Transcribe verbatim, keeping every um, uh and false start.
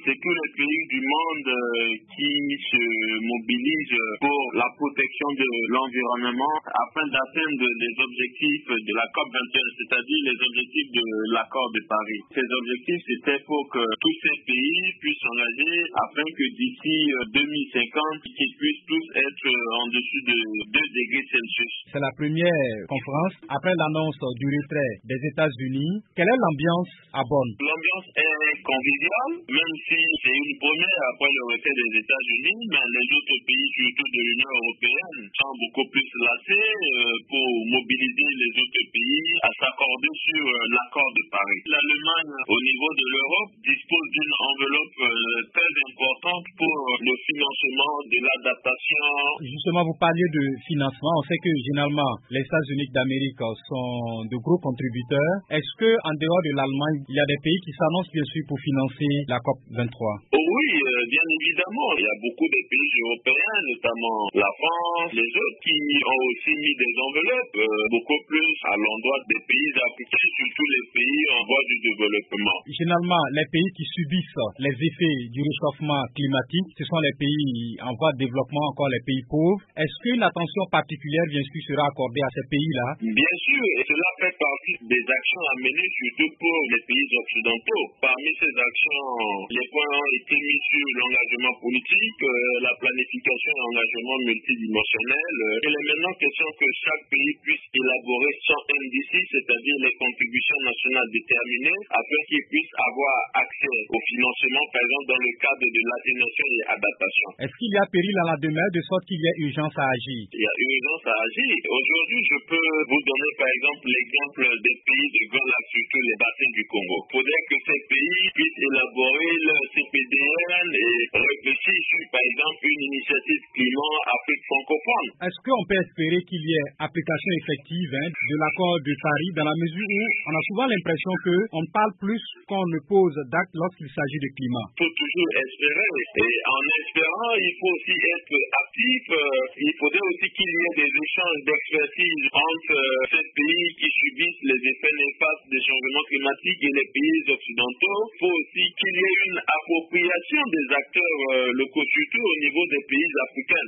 C'est tous les pays du monde euh, qui se mobilisent pour la protection de l'environnement afin d'atteindre les objectifs de la COP vingt et un, c'est-à-dire les objectifs de l'accord de Paris. Ces objectifs, c'était pour que tous ces pays puissent s'engager afin que d'ici deux mille cinquante, qu'ils puissent tous être en dessous de deux degrés Celsius. C'est la première conférence après l'annonce du retrait des États-Unis. Quelle est l'ambiance à Bonn? L'ambiance est conviviale, même si c'est une première après le retrait des États-Unis, mais les autres pays, surtout de l'Union européenne, sont beaucoup plus lassés euh, pour mobiliser les autres pays à s'accorder sur euh, l'accord de Paris. L'Allemagne, au niveau de l'Europe, dispose d'une enveloppe euh, très importante pour le financement de l'adaptation. Justement, vous parliez de financement. On sait que généralement, les États-Unis d'Amérique sont de gros contributeurs. Est-ce que, en dehors de l'Allemagne, il y a des pays qui s'annoncent bien sûr pour financer la COP vingt-trois? Oh oui, euh, bien évidemment. Il y a beaucoup de pays européens, notamment la France, les autres, qui ont aussi mis des enveloppes, euh, beaucoup plus à l'endroit des pays africains, surtout les pays en voie du développement. Généralement, les pays qui subissent les effets du réchauffement climatique, ce sont les pays en voie de développement, encore les pays pauvres. Est-ce qu'une attention particulière, bien sûr, sera accordée à ces pays-là? Bien sûr, et cela fait partie des actions à mener, surtout pour les pays occidentaux. Parmi ces actions, les points ont été mis sur l'engagement politique, euh, la planification et l'engagement multidimensionnel. Euh, il est maintenant question que chaque pays puisse élaborer son N D C, c'est-à-dire les contributions nationales déterminées, afin qu'ils puissent avoir accès au financement, par exemple, dans le cadre de l'atténuation et adaptation. Est-ce qu'il y a péril à la demeure de sorte qu'il y ait urgence à agir? Il y a urgence à agir. Aujourd'hui, je peux vous donner, par exemple, l'exemple des pays de Grand Lac, surtout les bassins du Congo. Il faudrait que ces pays puissent élaborer leur C P D N et réfléchir sur, par exemple, une initiative climat Afrique francophone. Est-ce qu'on peut espérer qu'il y ait application effective hein, de l'accord de Paris dans la mesure où on a souvent l'impression qu'on parle plus qu'on ne pose d'actes lorsqu'il s'agit de climat? Il faut toujours espérer. Et en espérant, il faut aussi être actif. Il faudrait aussi qu'il y ait des échanges d'expertise entre ces pays qui subissent les effets néfastes des changements climatiques et les pays occidentaux. Il faut aussi qu'il y ait une appropriation des acteurs locaux, surtout au niveau des pays africains.